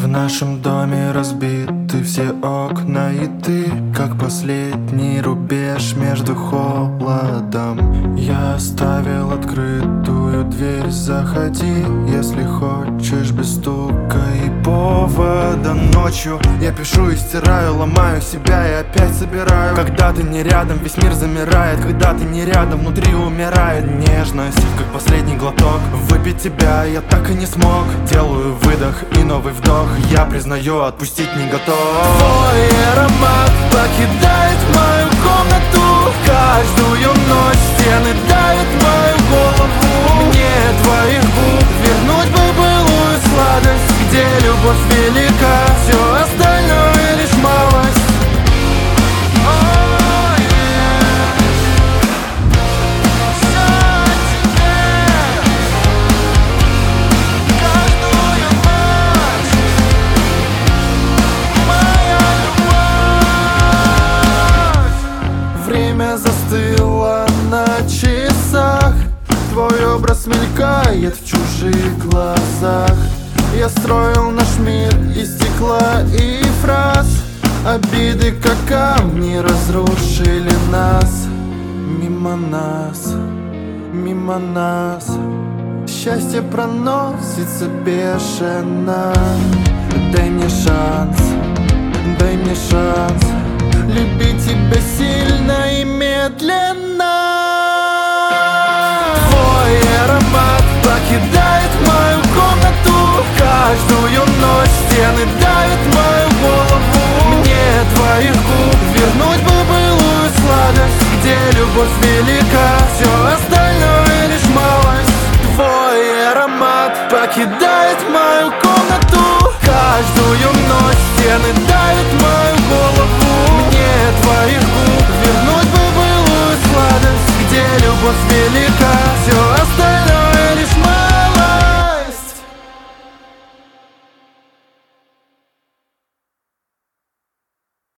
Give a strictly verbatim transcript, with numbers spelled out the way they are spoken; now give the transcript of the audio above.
нашем доме разбиты все окна, и ты, как последний рубеж между холодом. Я оставил открытую дверь, заходи, если хочешь, без стука и повода. Ночью я пишу и стираю, ломаю себя и опять собираю. Когда ты не рядом, весь мир замирает. Когда ты не рядом, внутри умирает нежность, как последний глоток. Выпить тебя я так и не смог. Делаю выдох и новый вдох. Я признаю, отпустить не готов. Твой аромат покидает мою комнату. Каждую ночь стены давят мою голову. Мне твоих губ вернуть бы былую сладость, где любовь велика, все остальное лишь малость. Застыла на часах, твой образ мелькает в чужих глазах. Я строил наш мир из стекла и фраз. Обиды, как камни, разрушили нас. Мимо нас, мимо нас счастье проносится бешено. Дай мне шанс, дай мне шанс любить тебя сильно и медленно. Твой аромат покидает мою комнату. Каждую ночь стены давят мою голову. Мне твоих губ вернуть бы былую сладость, где любовь велика, все остальное лишь малость. Твой аромат покидает мою комнату. Каждую ночь стены давят мою голову. Мне твоих губ вернуть бы былую сладость, где любовь велика, все остальное